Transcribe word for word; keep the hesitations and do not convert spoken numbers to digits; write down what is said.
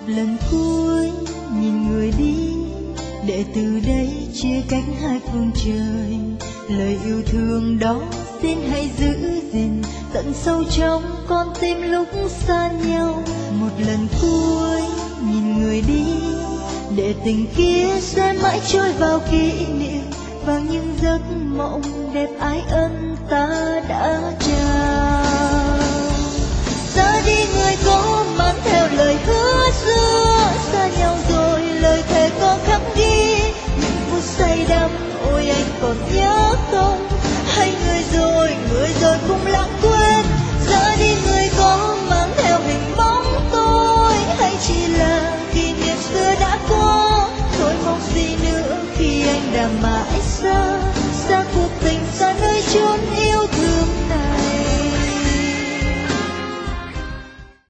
lần cuối nhìn người đi, để từ đây chia cách hai phương trời. Lời yêu thương đó xin hãy giữ gìn tận sâu trong con tim lúc xa nhau. Một lần cuối nhìn người đi, để tình kia sẽ mãi trôi vào kỷ niệm, vào những giấc mộng đẹp ái ân ta đã trao.